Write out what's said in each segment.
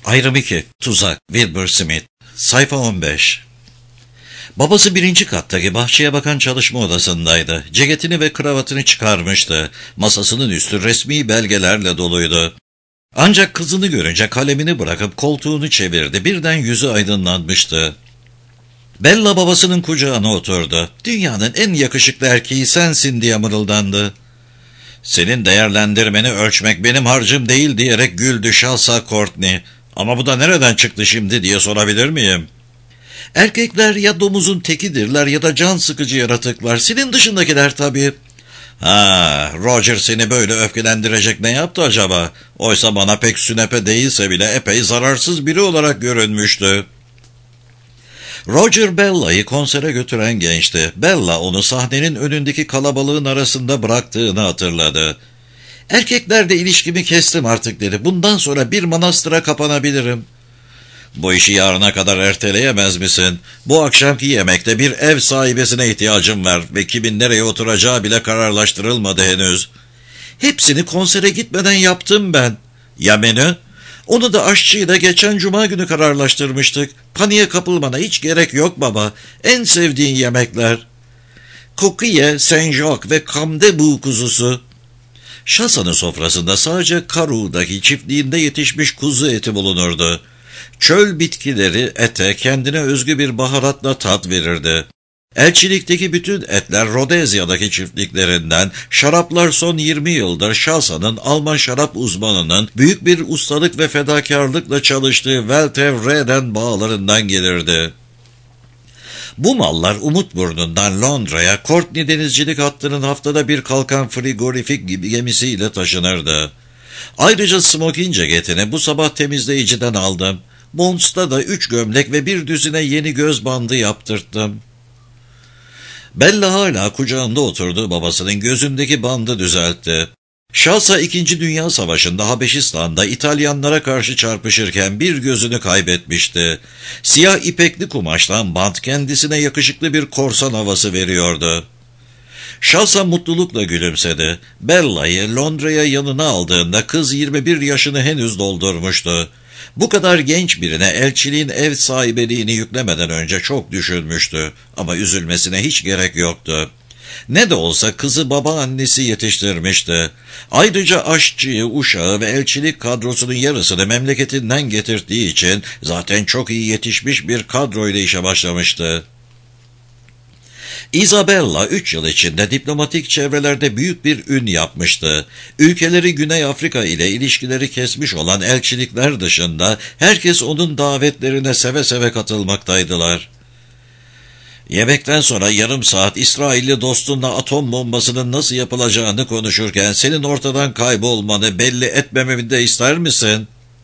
Ayrım 2. Tuzak. Wilbur Smith. Sayfa 15. Babası birinci kattaki bahçeye bakan çalışma odasındaydı. Ceketini ve kravatını çıkarmıştı. Masasının üstü resmi belgelerle doluydu. Ancak kızını görünce kalemini bırakıp koltuğunu çevirdi. Birden yüzü aydınlanmıştı. Bella babasının kucağına oturdu. "Dünyanın en yakışıklı erkeği sensin," diye mırıldandı. "Senin değerlendirmeni ölçmek benim harcım değil," diyerek güldü Şahsa Courtney. "Ama bu da nereden çıktı şimdi diye sorabilir miyim?" "Erkekler ya domuzun tekidirler ya da can sıkıcı yaratıklar. Senin dışındakiler tabii." "Ha, Roger seni böyle öfkelendirecek ne yaptı acaba? Oysa bana pek sünepe değilse bile epey zararsız biri olarak görünmüştü." Roger Bella'yı konsere götüren gençti. Bella onu sahnenin önündeki kalabalığın arasında bıraktığını hatırladı. "Erkeklerle ilişkimi kestim artık," dedi. "Bundan sonra bir manastıra kapanabilirim." "Bu işi yarına kadar erteleyemez misin? Bu akşamki yemekte bir ev sahibesine ihtiyacım var ve kimin nereye oturacağı bile kararlaştırılmadı henüz." "Hepsini konsere gitmeden yaptım ben." "Ya menü?" "Onu da aşçıyla geçen cuma günü kararlaştırmıştık. Paniğe kapılmana hiç gerek yok baba. En sevdiğin yemekler: Coquille, Saint-Jacques ve Camdebou kuzusu." Şahsa'nın sofrasında sadece Karu'daki çiftliğinde yetişmiş kuzu eti bulunurdu. Çöl bitkileri ete kendine özgü bir baharatla tat verirdi. Elçilikteki bütün etler Rodezya'daki çiftliklerinden, şaraplar son 20 yıldır Şahsa'nın Alman şarap uzmanının büyük bir ustalık ve fedakarlıkla çalıştığı Weltevreeden bağlarından gelirdi. Bu mallar Umutburnu'ndan Londra'ya Courtney denizcilik hattının haftada bir kalkan frigorifik gemisiyle taşınırdı. Ayrıca smoking ceketini bu sabah temizleyiciden aldım. Mons'ta da 3 gömlek ve bir düzine yeni göz bandı yaptırttım. Bella hala kucağında oturduğu babasının gözündeki bandı düzeltti. Şahsa 2. Dünya Savaşı'nda Habeşistan'da İtalyanlara karşı çarpışırken bir gözünü kaybetmişti. Siyah ipekli kumaştan bant kendisine yakışıklı bir korsan havası veriyordu. Şahsa mutlulukla gülümsedi. Bella'yı Londra'ya yanına aldığında kız 21 yaşını henüz doldurmuştu. Bu kadar genç birine elçiliğin ev sahibeliğini yüklemeden önce çok düşünmüştü. Ama üzülmesine hiç gerek yoktu. Ne de olsa kızı babaannesi yetiştirmişti. Ayrıca aşçıyı, uşağı ve elçilik kadrosunun yarısını memleketinden getirdiği için zaten çok iyi yetişmiş bir kadroyla işe başlamıştı. Isabella 3 yıl içinde diplomatik çevrelerde büyük bir ün yapmıştı. Ülkeleri Güney Afrika ile ilişkileri kesmiş olan elçilikler dışında herkes onun davetlerine seve seve katılmaktaydılar. Yemekten sonra yarım saat İsrailli dostunla atom bombasının nasıl yapılacağını konuşurken senin ortadan kaybolmanı belli etmememi de ister misin?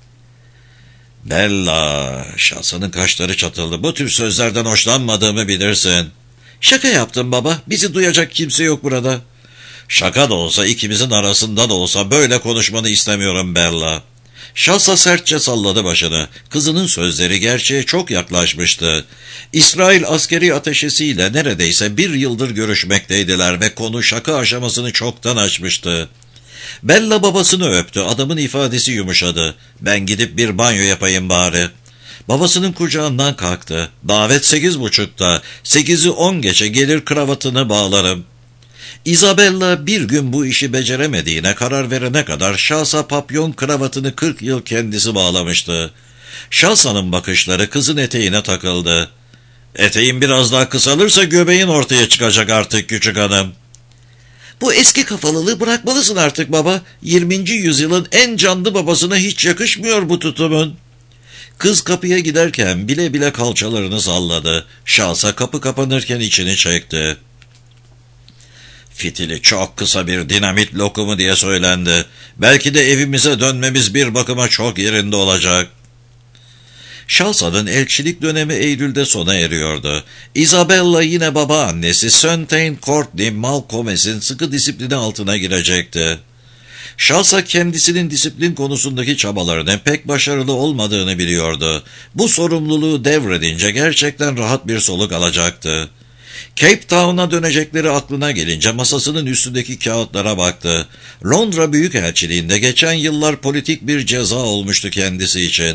Bella, Şahsa'nın kaşları çatıldı. Bu tür sözlerden hoşlanmadığımı bilirsin. Şaka yaptım baba. Bizi duyacak kimse yok burada. Şaka da olsa ikimizin arasında da olsa böyle konuşmanı istemiyorum Bella. Şahsa sertçe salladı başını. Kızının sözleri gerçeğe çok yaklaşmıştı. İsrail askeri ateşesiyle neredeyse 1 yıldır görüşmekteydiler ve konu şaka aşamasını çoktan aşmıştı. Bella babasını öptü. Adamın ifadesi yumuşadı. "Ben gidip bir banyo yapayım bari." Babasının kucağından kalktı. "Davet 8.30'da. 8'i 10 geçe gelir, kravatını bağlarım." Isabella bir gün bu işi beceremediğine karar verene kadar Şahsa papyon kravatını 40 yıl kendisi bağlamıştı. Şahsa'nın bakışları kızın eteğine takıldı. "Eteğin biraz daha kısalırsa göbeğin ortaya çıkacak artık küçük hanım." "Bu eski kafalılığı bırakmalısın artık baba. 20. yüzyılın en canlı babasına hiç yakışmıyor bu tutumun." Kız kapıya giderken bile bile kalçalarını salladı. Şahsa kapı kapanırken içini çekti. "Fitili çok kısa bir dinamit lokumu," diye söylendi. "Belki de evimize dönmemiz bir bakıma çok yerinde olacak." Şahsa'nın elçilik dönemi Eylül'de sona eriyordu. Isabella yine babaannesi Sontaine Courtney Malcolmes'in sıkı disiplini altına girecekti. Şahsa kendisinin disiplin konusundaki çabalarının pek başarılı olmadığını biliyordu. Bu sorumluluğu devredince gerçekten rahat bir soluk alacaktı. Cape Town'a dönecekleri aklına gelince masasının üstündeki kağıtlara baktı. Londra Büyükelçiliğinde geçen yıllar politik bir ceza olmuştu kendisi için.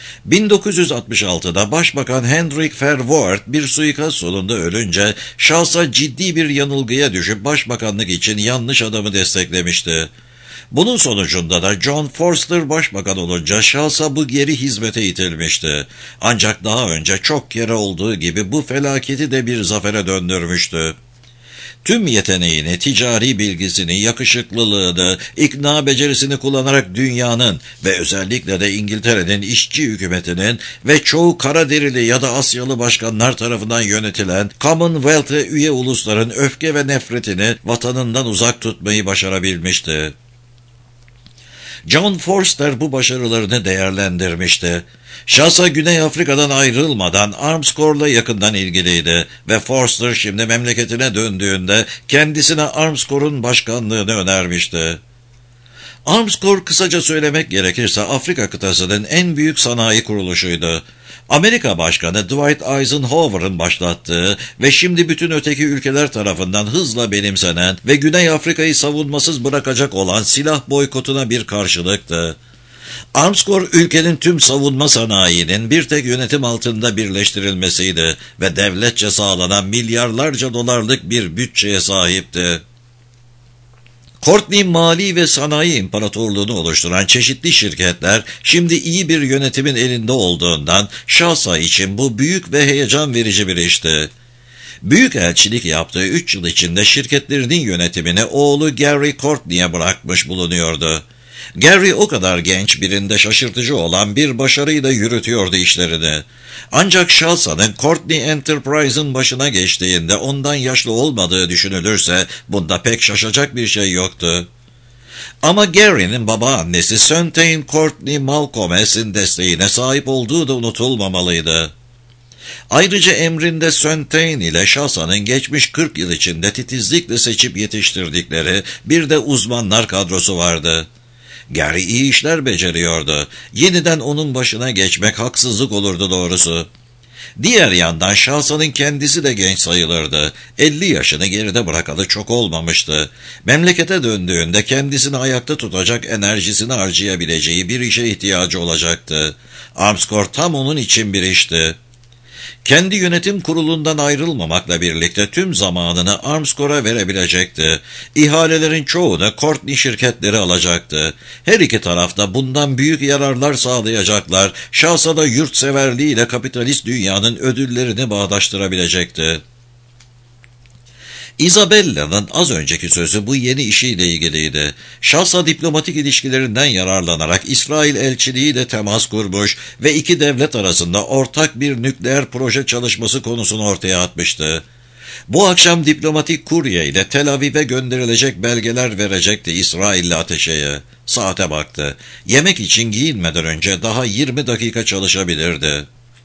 1966'da Başbakan Hendrik Verwoerd bir suikast sonunda ölünce şahsa ciddi bir yanılgıya düşüp başbakanlık için yanlış adamı desteklemişti. Bunun sonucunda da John Forster başbakan olunca şahsa bu geri hizmete itilmişti. Ancak daha önce çok kere olduğu gibi bu felaketi de bir zafere döndürmüştü. Tüm yeteneğini, ticari bilgisini, yakışıklılığını, ikna becerisini kullanarak dünyanın ve özellikle de İngiltere'nin işçi hükümetinin ve çoğu Karaderili ya da Asyalı başkanlar tarafından yönetilen Commonwealth'e üye ulusların öfke ve nefretini vatanından uzak tutmayı başarabilmişti. John Forster bu başarılarını değerlendirmişti. Şahsa Güney Afrika'dan ayrılmadan Arms Corps'la yakından ilgiliydi ve Forster şimdi memleketine döndüğünde kendisine Arms Corps'un başkanlığını önermişti. Arms Corps kısaca söylemek gerekirse Afrika kıtasının en büyük sanayi kuruluşuydu. Amerika Başkanı Dwight Eisenhower'ın başlattığı ve şimdi bütün öteki ülkeler tarafından hızla benimsenen ve Güney Afrika'yı savunmasız bırakacak olan silah boykotuna bir karşılıktı. Arms Corps ülkenin tüm savunma sanayinin bir tek yönetim altında birleştirilmesiydi ve devletçe sağlanan milyarlarca dolarlık bir bütçeye sahipti. Courtney Mali ve Sanayi İmparatorluğunu oluşturan çeşitli şirketler şimdi iyi bir yönetimin elinde olduğundan şahsa için bu büyük ve heyecan verici bir işti. Büyükelçilik yaptığı 3 yıl içinde şirketlerinin yönetimini oğlu Gary Courtney'e bırakmış bulunuyordu. Gary o kadar genç, birinde şaşırtıcı olan bir başarıyla yürütüyordu işlerini. Ancak şahsanın Courtney Enterprise'ın başına geçtiğinde ondan yaşlı olmadığı düşünülürse bunda pek şaşacak bir şey yoktu. Ama Gary'nin babaannesi Sontaine Courtney Malcolm's'in desteğine sahip olduğu da unutulmamalıydı. Ayrıca emrinde Sontaine ile şahsanın geçmiş 40 yıl içinde titizlikle seçip yetiştirdikleri bir de uzmanlar kadrosu vardı. Gary iyi işler beceriyordu. Yeniden onun başına geçmek haksızlık olurdu doğrusu. Diğer yandan şahsanın kendisi de genç sayılırdı. 50 yaşını geride bırakalı çok olmamıştı. Memlekete döndüğünde kendisini ayakta tutacak enerjisini harcayabileceği bir işe ihtiyacı olacaktı. Arms Corps tam onun için bir işti. Kendi yönetim kurulundan ayrılmamakla birlikte tüm zamanını Arms Corps'a verebilecekti. İhalelerin çoğunu Courtney şirketleri alacaktı. Her iki tarafta bundan büyük yararlar sağlayacaklar, şahsa da yurtseverliğiyle kapitalist dünyanın ödüllerini bağdaştırabilecekti. Isabella'nın az önceki sözü bu yeni işiyle ilgiliydi. Şahsa diplomatik ilişkilerinden yararlanarak İsrail elçiliğiyle temas kurmuş ve iki devlet arasında ortak bir nükleer proje çalışması konusunu ortaya atmıştı. Bu akşam diplomatik kurye ile Tel Aviv'e gönderilecek belgeler verecekti İsrailli ateşeye. Saate baktı. Yemek için giyinmeden önce daha 20 dakika çalışabilirdi.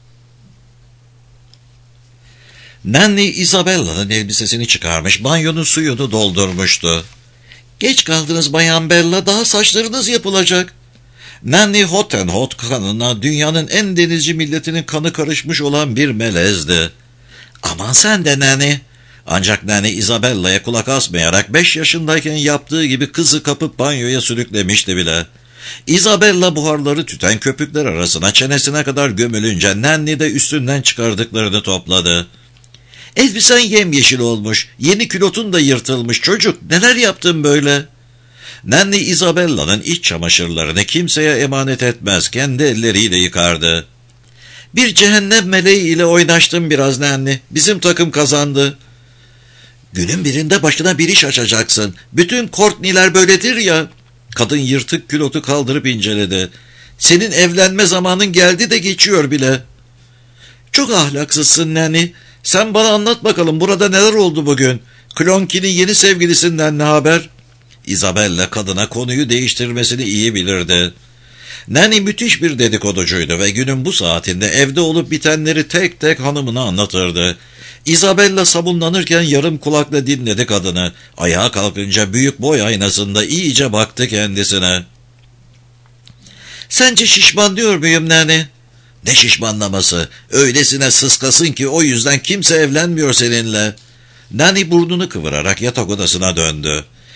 Nanny Isabella'nın elbisesini çıkarmış, banyonun suyunu doldurmuştu. "Geç kaldınız Bayan Bella, daha saçlarınız yapılacak." Nanny Hottenhot kanına dünyanın en denizci milletinin kanı karışmış olan bir melezdi. "Aman sen de Nanny." Ancak Nanny Isabella'ya kulak asmayarak 5 yaşındayken yaptığı gibi kızı kapıp banyoya sürüklemişti bile. Isabella buharları tüten köpükler arasına çenesine kadar gömülünce Nanny de üstünden çıkardıklarını topladı. "Elbisen yemyeşil olmuş, yeni külotun da yırtılmış çocuk, neler yaptın böyle?" Nanny Isabella'nın iç çamaşırlarını kimseye emanet etmez, kendi elleriyle yıkardı. "Bir cehennem meleği ile oynaştım biraz Nanny, bizim takım kazandı." "Günün birinde başına bir iş açacaksın, bütün Courtney'ler böyledir ya." Kadın yırtık külotu kaldırıp inceledi. "Senin evlenme zamanın geldi de geçiyor bile." "Çok ahlaksızsın Nanny. Sen bana anlat bakalım, burada neler oldu bugün? Klonki'nin yeni sevgilisinden ne haber?" Isabella kadına konuyu değiştirmesini iyi bilirdi. Nanny müthiş bir dedikoducuydu ve günün bu saatinde evde olup bitenleri tek tek hanımına anlatırdı. Isabella sabunlanırken yarım kulakla dinledi kadını. Ayağa kalkınca büyük boy aynasında iyice baktı kendisine. "Sence şişman muyum Nanny?" "Ne şişmanlaması? Öylesine sıskasın ki o yüzden kimse evlenmiyor seninle." Nanny burnunu kıvırarak yatak odasına döndü.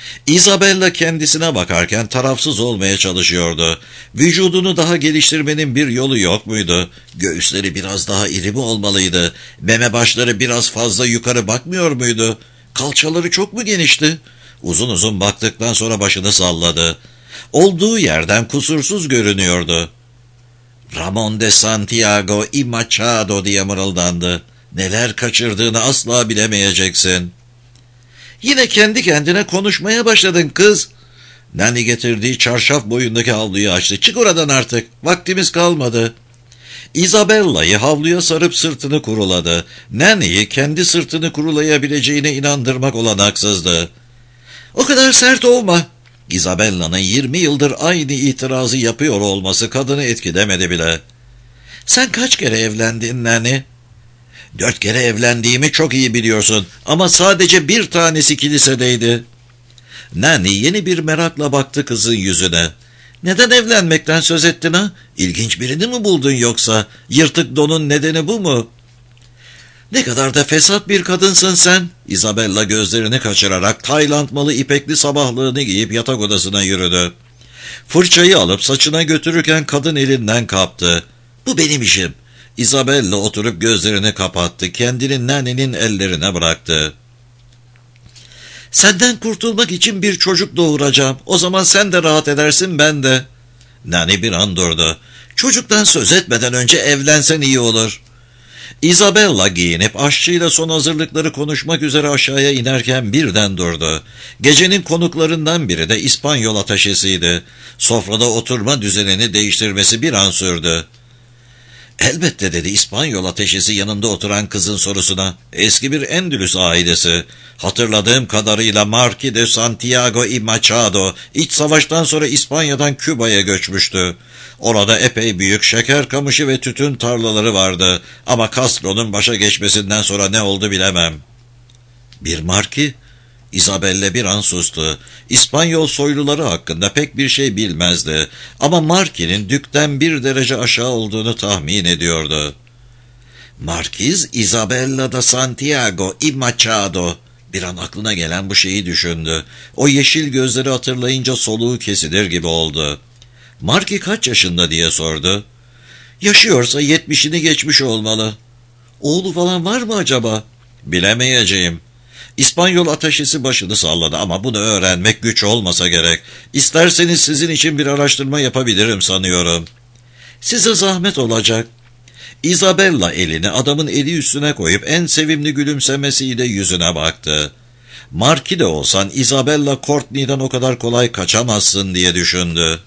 Isabella kendisine bakarken tarafsız olmaya çalışıyordu. Vücudunu daha geliştirmenin bir yolu yok muydu? Göğüsleri biraz daha iri mi olmalıydı? Meme başları biraz fazla yukarı bakmıyor muydu? Kalçaları çok mu genişti? Uzun uzun baktıktan sonra başını salladı. Olduğu yerden kusursuz görünüyordu. Ramon de Santiago y Machado diye mırıldandı. Neler kaçırdığını asla bilemeyeceksin. Yine kendi kendine konuşmaya başladın kız. Nani getirdiği çarşaf boyundaki havluyu açtı. Çık oradan artık. Vaktimiz kalmadı. Isabella'yı havluya sarıp sırtını kuruladı. Nani'yi kendi sırtını kurulayabileceğine inandırmak olanaksızdı. O kadar sert olma. Isabella'nın 20 yıldır aynı itirazı yapıyor olması kadını etkilemedi bile. Sen kaç kere evlendin Nani? 4 kere evlendiğimi çok iyi biliyorsun ama sadece bir tanesi kilisedeydi. Nani yeni bir merakla baktı kızın yüzüne. Neden evlenmekten söz ettin ha? İlginç birini mi buldun yoksa? Yırtık donun nedeni bu mu? Ne kadar da fesat bir kadınsın sen. Isabella gözlerini kaçırarak Tayland malı ipekli sabahlığını giyip yatak odasına yürüdü. Fırçayı alıp saçına götürürken kadın elinden kaptı. Bu benim işim. Isabella oturup gözlerini kapattı. Kendini Nani'nin ellerine bıraktı. Senden kurtulmak için bir çocuk doğuracağım. O zaman sen de rahat edersin, ben de. Nani bir an durdu. Çocuktan söz etmeden önce evlensen iyi olur. Isabella giyinip aşçıyla son hazırlıkları konuşmak üzere aşağıya inerken birden durdu. Gecenin konuklarından biri de İspanyol ateşesiydi. Sofrada oturma düzenini değiştirmesi bir an sürdü. Elbette dedi İspanyol ateşesi yanında oturan kızın sorusuna. Eski bir Endülüs ailesi. Hatırladığım kadarıyla Marquis de Santiago y Machado iç savaştan sonra İspanya'dan Küba'ya göçmüştü. Orada epey büyük şeker kamışı ve tütün tarlaları vardı. Ama Castro'nun başa geçmesinden sonra ne oldu bilemem. Bir Marquis? Isabella bir an sustu. İspanyol soyluları hakkında pek bir şey bilmezdi. Ama Marquis'in dükten bir derece aşağı olduğunu tahmin ediyordu. Marquis Isabella da Santiago y Machado. Bir an aklına gelen bu şeyi düşündü. O yeşil gözleri hatırlayınca soluğu kesilir gibi oldu. Marquis kaç yaşında diye sordu. Yaşıyorsa 70'ini geçmiş olmalı. Oğlu falan var mı acaba? Bilemeyeceğim. İspanyol ateşesi başını salladı ama bunu öğrenmek güç olmasa gerek. İsterseniz sizin için bir araştırma yapabilirim sanıyorum. Size zahmet olacak. Isabella elini adamın eli üstüne koyup en sevimli gülümsemesiyle yüzüne baktı. Marquis de olsan Isabella Courtney'den o kadar kolay kaçamazsın diye düşündü.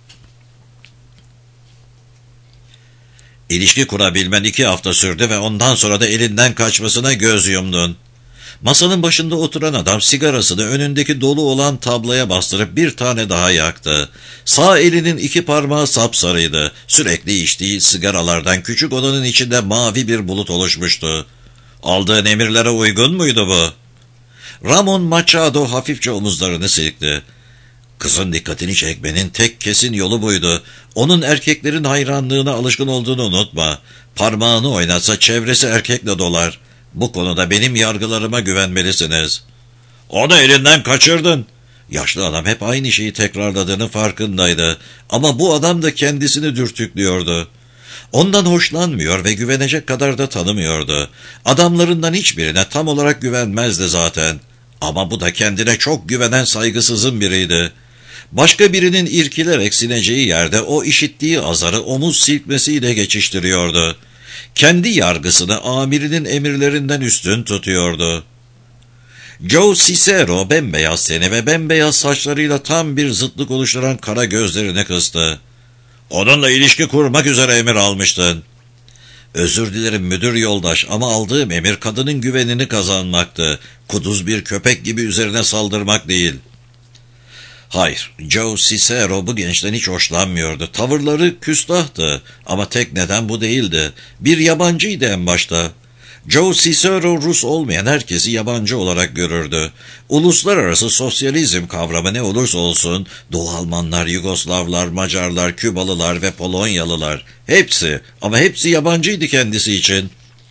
İlişki kurabilmen 2 hafta sürdü ve ondan sonra da elinden kaçmasına göz yumdun. Masanın başında oturan adam sigarasını önündeki dolu olan tabloya bastırıp bir tane daha yaktı. Sağ elinin 2 parmağı sapsarıydı. Sürekli içtiği sigaralardan küçük odanın içinde mavi bir bulut oluşmuştu. Aldığın emirlere uygun muydu bu? Ramon Machado hafifçe omuzlarını silkti. Kızın dikkatini çekmenin tek kesin yolu buydu. Onun erkeklerin hayranlığına alışkın olduğunu unutma. Parmağını oynatsa çevresi erkekle dolar. Bu konuda benim yargılarıma güvenmelisiniz. Onu elinden kaçırdın. Yaşlı adam hep aynı şeyi tekrarladığını farkındaydı. Ama bu adam da kendisini dürtüklüyordu. Ondan hoşlanmıyor ve güvenecek kadar da tanımıyordu. Adamlarından hiçbirine tam olarak güvenmezdi zaten. Ama bu da kendine çok güvenen saygısızın biriydi. Başka birinin irkilerek sineceği yerde o işittiği azarı omuz silkmesiyle geçiştiriyordu. Kendi yargısını amirinin emirlerinden üstün tutuyordu. Joe Cicero bembeyaz teni ve bembeyaz saçlarıyla tam bir zıtlık oluşturan kara gözlerini kıstı. Onunla ilişki kurmak üzere emir almıştın. Özür dilerim müdür yoldaş ama aldığım emir kadının güvenini kazanmaktı. Kuduz bir köpek gibi üzerine saldırmak değil. Hayır, Joe Cicero bu gençten hiç hoşlanmıyordu. Tavırları küstahtı ama tek neden bu değildi. Bir yabancıydı en başta. Joe Cicero Rus olmayan herkesi yabancı olarak görürdü. Uluslararası sosyalizm kavramı ne olursa olsun, Doğu Almanlar, Yugoslavlar, Macarlar, Kübalılar ve Polonyalılar, hepsi ama hepsi yabancıydı kendisi için.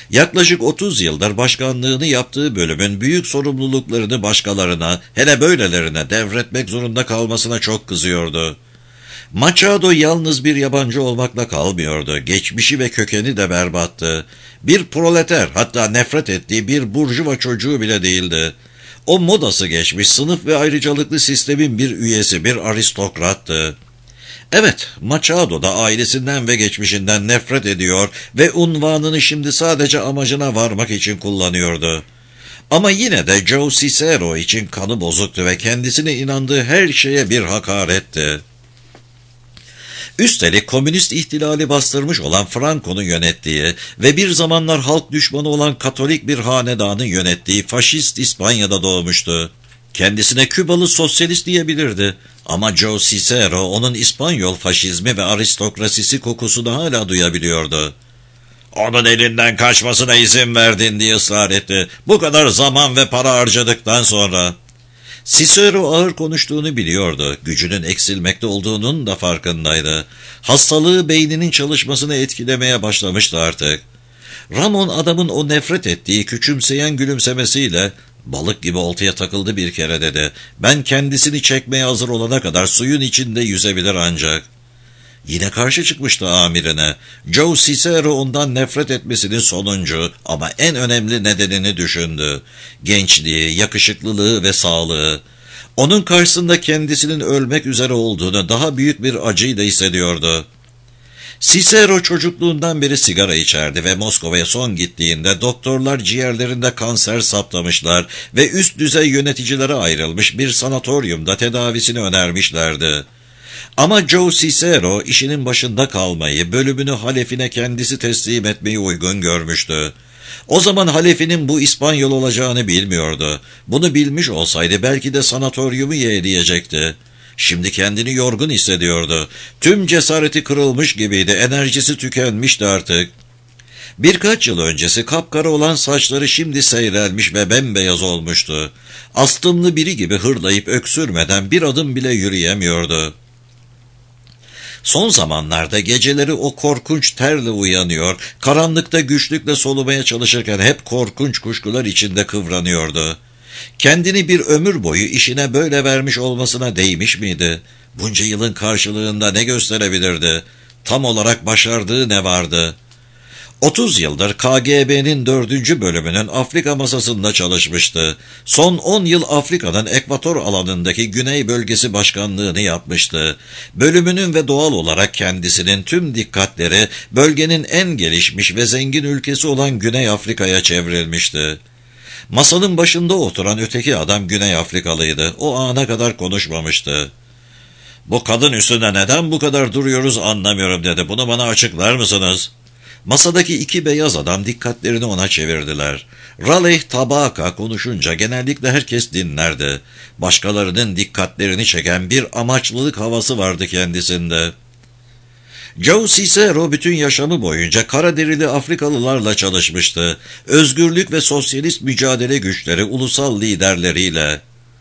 Yaklaşık 30 yıldır başkanlığını yaptığı bölümün büyük sorumluluklarını başkalarına, hele böylelerine devretmek zorunda kalmasına çok kızıyordu. Machado yalnız bir yabancı olmakla kalmıyordu. Geçmişi ve kökeni de berbattı. Bir proleter, hatta nefret ettiği bir burjuva çocuğu bile değildi. O modası geçmiş sınıf ve ayrıcalıklı sistemin bir üyesi, bir aristokrattı. Evet, Machado da ailesinden ve geçmişinden nefret ediyor ve unvanını şimdi sadece amacına varmak için kullanıyordu. Ama yine de Joe Cicero için kanı bozuktu ve kendisine inandığı her şeye bir hakaretti. Üstelik komünist ihtilali bastırmış olan Franco'nun yönettiği ve bir zamanlar halk düşmanı olan Katolik bir hanedanın yönettiği faşist İspanya'da doğmuştu. Kendisine Kübalı sosyalist diyebilirdi ama Joe Cicero onun İspanyol faşizmi ve aristokrasisi kokusunu hala duyabiliyordu. "Onun elinden kaçmasına izin verdin," diye ısrar etti. "Bu kadar zaman ve para harcadıktan sonra." Cicero ağır konuştuğunu biliyordu. Gücünün eksilmekte olduğunun da farkındaydı. Hastalığı beyninin çalışmasını etkilemeye başlamıştı artık. Ramon adamın o nefret ettiği küçümseyen gülümsemesiyle "Balık gibi oltaya takıldı bir kere," dedi. "Ben kendisini çekmeye hazır olana kadar suyun içinde yüzebilir ancak." Yine karşı çıkmıştı amirine. Joe Cicero ondan nefret etmesinin sonuncu ama en önemli nedenini düşündü. Gençliği, yakışıklılığı ve sağlığı. Onun karşısında kendisinin ölmek üzere olduğunu daha büyük bir acıyla hissediyordu. Cicero çocukluğundan beri sigara içerdi ve Moskova'ya son gittiğinde doktorlar ciğerlerinde kanser saptamışlar ve üst düzey yöneticilere ayrılmış bir sanatoryumda tedavisini önermişlerdi. Ama Joe Cicero işinin başında kalmayı, bölümünü halefine kendisi teslim etmeyi uygun görmüştü. O zaman halefinin bu İspanyol olacağını bilmiyordu. Bunu bilmiş olsaydı belki de sanatoryumu yeğleyecekti. Şimdi kendini yorgun hissediyordu. Tüm cesareti kırılmış gibiydi, enerjisi tükenmişti artık. Birkaç yıl öncesi kapkara olan saçları şimdi seyrelmiş ve bembeyaz olmuştu. Astımlı biri gibi hırlayıp öksürmeden bir adım bile yürüyemiyordu. Son zamanlarda geceleri o korkunç terle uyanıyor, karanlıkta güçlükle solumaya çalışırken hep korkunç kuşkular içinde kıvranıyordu. Kendini bir ömür boyu işine böyle vermiş olmasına değmiş miydi? Bunca yılın karşılığında ne gösterebilirdi? Tam olarak başardığı ne vardı? 30 yıldır KGB'nin 4. bölümünün Afrika masasında çalışmıştı. Son 10 yıl Afrika'nın ekvator alanındaki Güney bölgesi başkanlığını yapmıştı. Bölümünün ve doğal olarak kendisinin tüm dikkatleri bölgenin en gelişmiş ve zengin ülkesi olan Güney Afrika'ya çevrilmişti. Masanın başında oturan öteki adam Güney Afrikalıydı. O ana kadar konuşmamıştı. "Bu kadın üstünde neden bu kadar duruyoruz anlamıyorum," dedi. "Bunu bana açıklar mısınız?" Masadaki iki beyaz adam dikkatlerini ona çevirdiler. Raleigh Tabaka konuşunca genellikle herkes dinlerdi. Başkalarının dikkatlerini çeken bir amaçlılık havası vardı kendisinde. Joe Cicero bütün yaşamı boyunca kara derili Afrikalılarla çalışmıştı. Özgürlük ve sosyalist mücadele güçleri ulusal liderleriyle.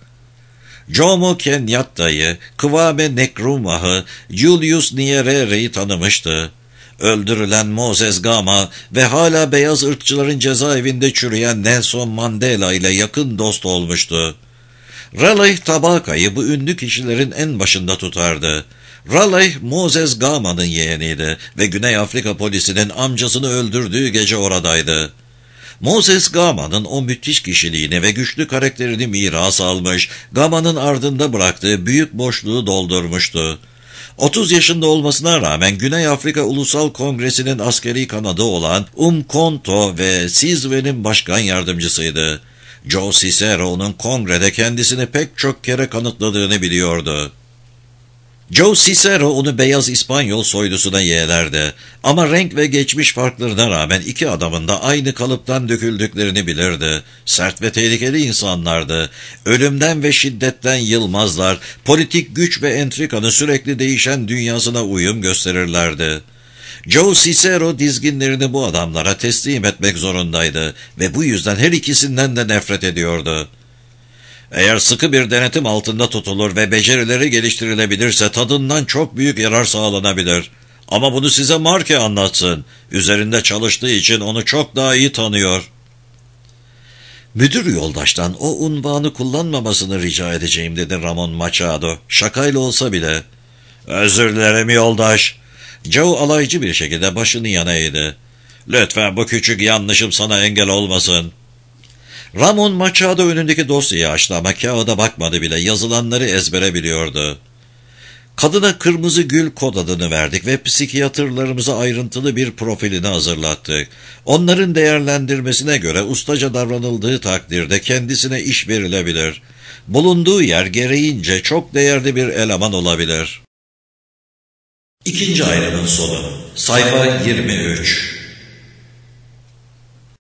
Jomo Kenyatta'yı, Kwame Nkrumah'ı, Julius Nyerere'yi tanımıştı. Öldürülen Moses Gama ve hala beyaz ırkçıların cezaevinde çürüyen Nelson Mandela ile yakın dost olmuştu. Raleigh Tabaka'yı bu ünlü kişilerin en başında tutardı. Raleigh, Moses Gama'nın yeğeniydi ve Güney Afrika polisinin amcasını öldürdüğü gece oradaydı. Moses Gama'nın o müthiş kişiliğini ve güçlü karakterini miras almış, Gama'nın ardında bıraktığı büyük boşluğu doldurmuştu. 30 yaşında olmasına rağmen Güney Afrika Ulusal Kongresi'nin askeri kanadı olan Umkhonto ve Sizwe'nin başkan yardımcısıydı. Joe Cicero onun kongrede kendisini pek çok kere kanıtladığını biliyordu. Joe Cicero onu beyaz İspanyol soylusuna yeğlerdi. Ama renk ve geçmiş farklarına rağmen iki adamın da aynı kalıptan döküldüklerini bilirdi. Sert ve tehlikeli insanlardı. Ölümden ve şiddetten yılmazlar, politik güç ve entrikanın sürekli değişen dünyasına uyum gösterirlerdi. Joe Cicero dizginlerini bu adamlara teslim etmek zorundaydı ve bu yüzden her ikisinden de nefret ediyordu. Eğer sıkı bir denetim altında tutulur ve becerileri geliştirilebilirse tadından çok büyük yarar sağlanabilir. Ama bunu size Marke anlatsın. Üzerinde çalıştığı için onu çok daha iyi tanıyor. Müdür yoldaştan o unvanı kullanmamasını rica edeceğim dedi Ramon Machado. Şakayla olsa bile. Özür dilerim yoldaş. Joe alaycı bir şekilde başını yana eğdi. Lütfen bu küçük yanlışım sana engel olmasın. Ramon Machado önündeki dosyayı açtı ama kağıda bakmadı bile. Yazılanları ezbere biliyordu. Kadına Kırmızı Gül kod adını verdik ve psikiyatrlarımıza ayrıntılı bir profilini hazırlattık. Onların değerlendirmesine göre ustaca davranıldığı takdirde kendisine iş verilebilir. Bulunduğu yer gereğince çok değerli bir eleman olabilir. İkinci ayrımın sonu. Sayfa 23.